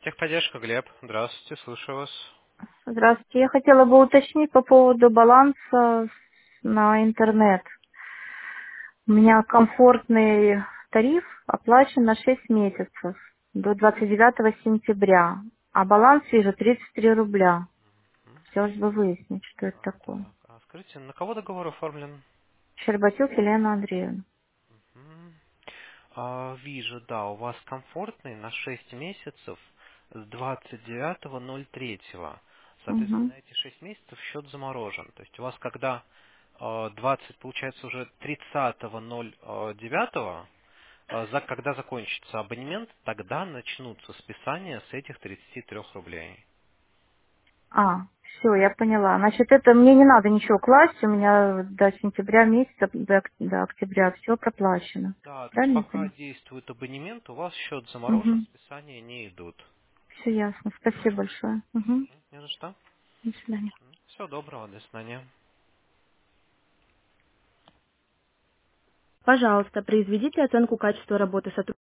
Техподдержка, Глеб. Здравствуйте, слушаю вас. Здравствуйте. Я хотела бы уточнить по поводу баланса на интернет. У меня комфортный тариф оплачен на 6 месяцев до 29 сентября, а баланс вижу 33 рубля. Хотелось бы выяснить, что это такое. Так, а скажите, на кого договор оформлен? Щербатюк Елена Андреевна. М, Вижу, да, у вас комфортный на 6 месяцев с 29.03. Соответственно, Угу. на эти 6 месяцев счет заморожен. То есть у вас когда 20, получается, уже 30.09, когда закончится абонемент, тогда начнутся списания с этих 33 рублей. А, все, я поняла. Значит, это мне не надо ничего класть, у меня до сентября месяца, до октября все проплачено. Да, то есть Правильно я пока поняла? действует абонемент, у вас счет заморожен, Угу. списания не идут. Все ясно. Спасибо большое. Угу. Не за что. До свидания. Всего доброго, до свидания. Пожалуйста, произведите оценку качества работы сотрудника.